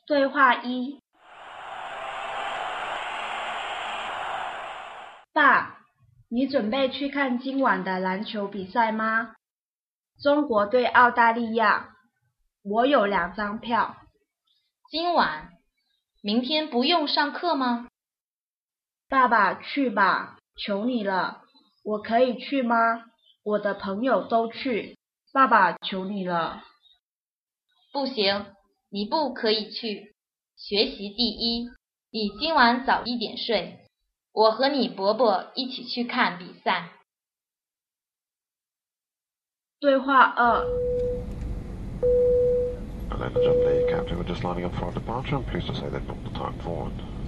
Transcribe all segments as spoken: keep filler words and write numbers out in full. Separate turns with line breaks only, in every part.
对话一：爸，你准备去看今晚的篮球比赛吗？中国对澳大利亚，我有两张票。
今晚？明天不用上课吗？
爸爸，去吧，求你了。我可以去吗？我的朋友都去，爸爸，求你了。
不行，你不可以去。学习第一，你今晚早一点睡。我和你伯伯一起去看比赛。
对话二。
Ladies and gentlemen, the captain were just lining up for our departure. I'm pleased to say they've booked the time forward.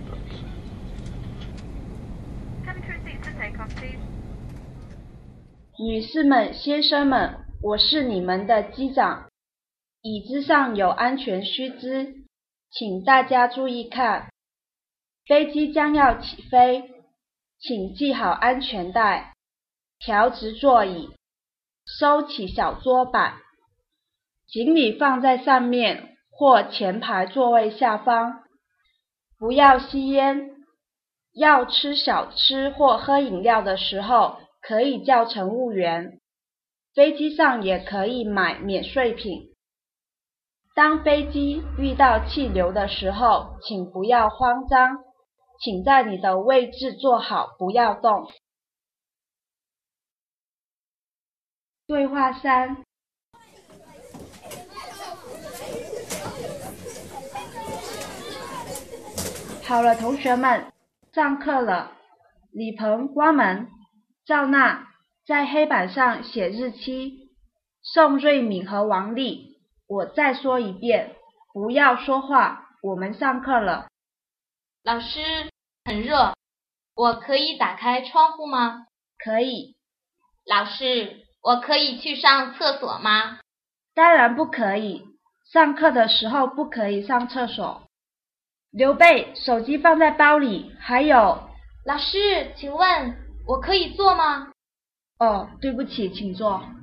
Cabin crew seats to take off, please.
女士们、先生们，我是你们的机长。椅子上有安全须知，请大家注意看。飞机将要起飞，请系好安全带，调直座椅，收起小桌板，行李放在上面或前排座位下方。不要吸烟，要吃小吃或喝饮料的时候，可以叫乘务员。飞机上也可以买免税品。当飞机遇到气流的时候，请不要慌张，请在你的位置坐好，不要动。对话三。好了，同学们，上课了。李鹏关门。赵娜在黑板上写日期。宋瑞敏和王丽，我再说一遍，不要说话，我们上课了。
老师，很热，我可以打开窗户吗？
可以。
老师，我可以去上厕所吗？
当然不可以，上课的时候不可以上厕所。刘备，手机放在包里，还有……
老师，请问我可以坐吗？
哦，对不起，请坐。